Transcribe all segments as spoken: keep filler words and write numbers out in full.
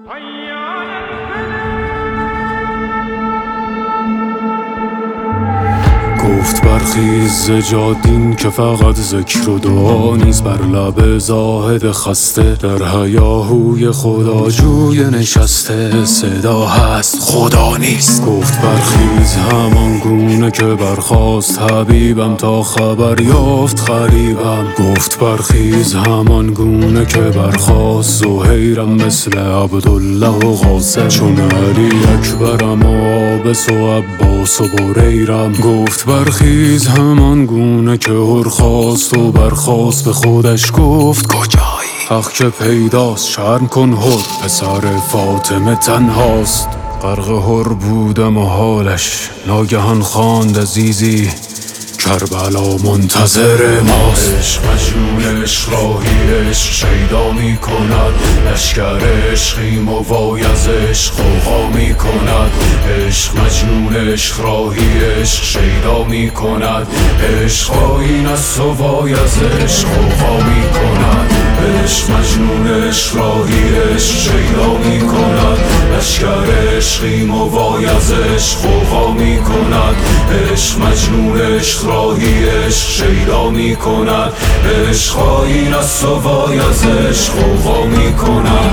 گفت برخیز جادین که فقط ذکر و دعا نیست، بر لب زاهد خسته در هیاهوی خداجوی نشسته صدا هست خدا نیست. گفت برخیز همان گونه که برخاست حبیبم تا خبر یافت غریبم. گفت برخیز همان گونه که برخاست زهیرم مثل عبدالله و قاسم، چون علی اکبرم و عابس و عباس و بریرم. گفت برخیز همان گونه که هر خواست و برخاست به خودش گفت کجایی؟ حق که پیداست شرم کن هر پسر فاطمه تنهاست. غرق هر بودم و حالش ناگهان خواند عزیزی کربلا منتظر ماست. عشق مجنون عشق راهی عشق شیدا می کند، لشکر عشقیم و وای از عشق غوغا می کند. عشق مجنون عشق راهی عشق شیدا می کند، عشق آیین است و وای از عشق غوغا می کند. عشق مجنون عشق راهی عشق شیدا می کند، لشکر عشقیم و وای از عشق غوغا می کند. عشق مجنون عشق راهی عشق شیدا می کند، عشق آیین است و وای از عشق غوغا می کند.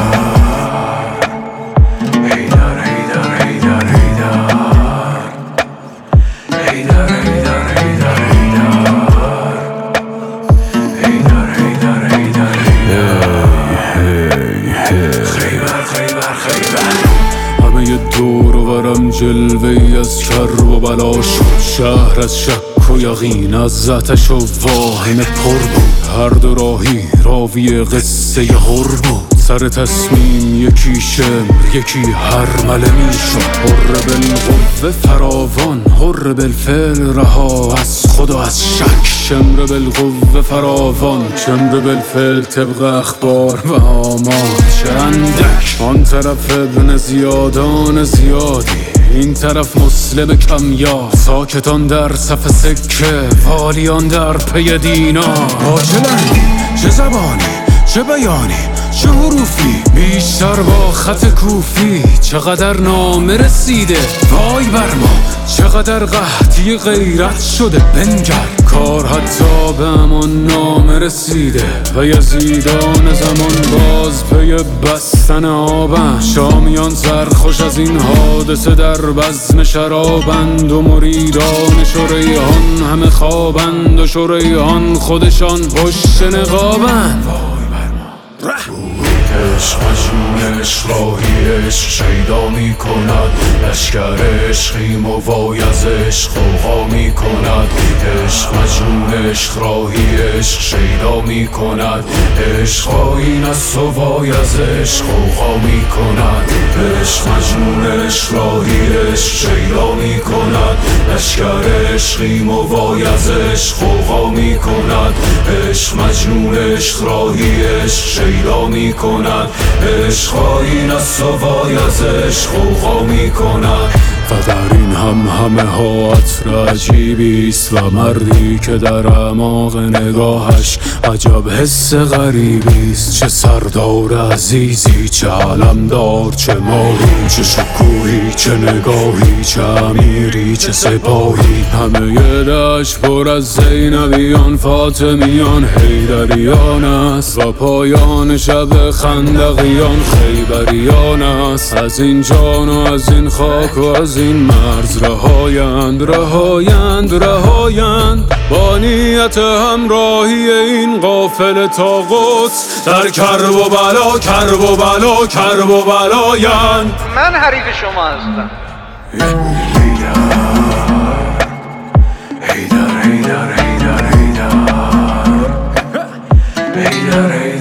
حیدر حیدر حیدر حیدر حیدر حیدر حیدر حیدر حیدر خیبر خیبر خیبر. همه دور و برم جلوه‌ای از کر و بلا شد، شهر از شک و یقین از آتش و واهمه پر بود. هر دو راهی راوی قصه هر بود، سر تصمیم یکی شمر یکی هرمله می شد. حر بالقوه فراوان حر بالفعل رها از خود و از شک، شمر بالقوه فراوان شمر بالفعل طبق اخبار و آمار چندک. آن طرف ابن زیادان زیادی این طرف مسلم کمیاب، ساکتان در صف سکه والیان در پی دینار. عاجلن چه زبانی چه بیانی چه حروفی بیشتر با خط کوفی، چقدر نامه رسیده وای بر ما، چقدر قحطی غیرت شده بنگر. کار حتی به همان نامه رسیده و یزیدان زمان باز پی بستن آبند. شامیان سرخوش از این حادثه در بزم شرابند و مریدان شریحان همه خوابند و شریحان خودشان پشت نقابند. عشق مجنون عشق راهی عشق شیدا می کند، لشکر عشقیم و وای از عشق غوغا می کند. عشق مجنون عشق راهی عشق شیدا می کند، عشق آیین است و وای از عشق غوغا می کند. عشق مجنون عشق راهی عشق شیدا می کند، لشکر عشقیم و وای از عشق غوغا می کند. عشق مجنون عشق راهی عشق شیدا می کند، عشق آیین است و وای از عشق غوغا می کند. و در این هم همه ها عطر عجیبیست و مردی که در اعماق نگاهش عجب حس غریبیست. چه سردار عزیزی چه علمدار چه ماهی، چه شکوهی چه نگاهی چه امیری چه سپاهی. همه دشت پر از زینبیان فاطمیان حیدریان است و پایان شب خندقیان خیبریان است. از این جان و از این خاک و از این مرز رهایند رهایند رهایند، با نیت همراهی این قافله تا قدس در کرب و بلا کرب و بلا کرب و بلایند. من حریف شما هستم. حیدر حیدر حیدر حیدر حیدر حیدر